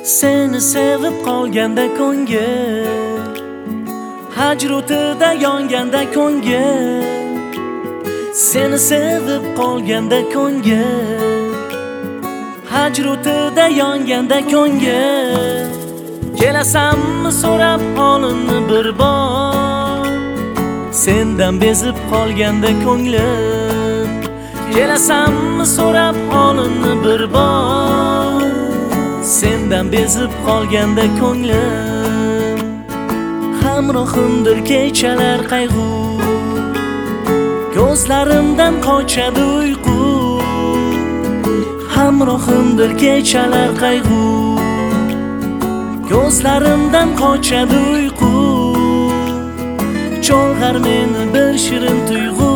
Seni sevib qolganda ko'ngil, hajr o'tida yonganda ko'ngil. Seni sevib qolganda ko'ngil, hajr o'tida yonganda ko'ngil. Kelasanmi so'rab holimni bir bor, sendan bezib qolganda ko'nglim. Kelasanmi so'rab holimni bir bor, sendan bezib qolganda ko'nglim. Hamrohimdir kechalar qayg'u, ko'zlarimdan qochadi uyqu. Hamrohimdir kechalar qayg'u, ko'zlarimdan qochadi uyqu. Cholg'ar meni bir shirin tuyg'u,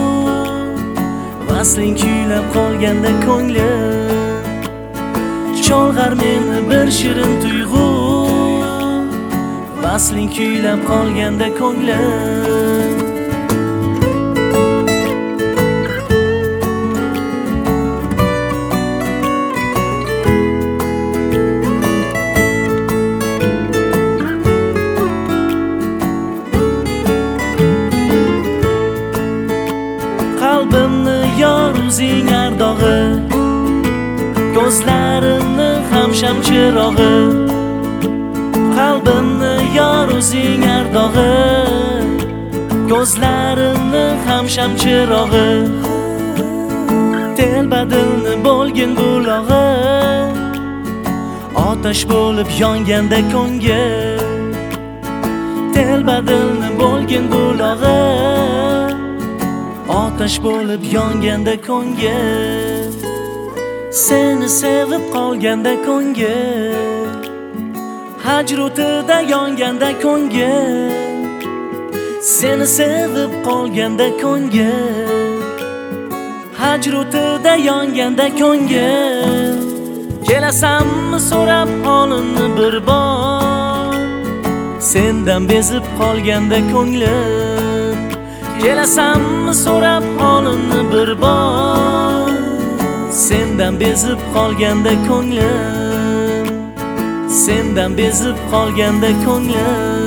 vasling kuylab qolganda ko'nglim. Cholg'ar meni bir shirin tuyg'u, vasling kuylab qolganda ko'nglim. Qalbimni yor o'zing ardog'i, ko'zlarimni ham shamchirog'i. Qalbimni yor o'zing ardog'i, ko'zlarimni ham shamchirog'i. Telbadilni bo'lgin bulog'i, otash bo'lib yonganda ko'ngil. Telbadilni bo'lgin bulog'i, otash bo'lib yonganda ko'ngil. Seni sevib qolganda ko'ngil, hajr o'tida yonganda ko'ngil. Seni sevib qolganda ko'ngil, hajr o'tida yonganda ko'ngil. Kelasanmi so'rab holimni bir bor, sendan bezib qolganda ko'nglim. Kelasanmi so'rab holimni bir bor, sendan bezib qolganda ko'nglim. Sendan bezib qolganda ko'nglim.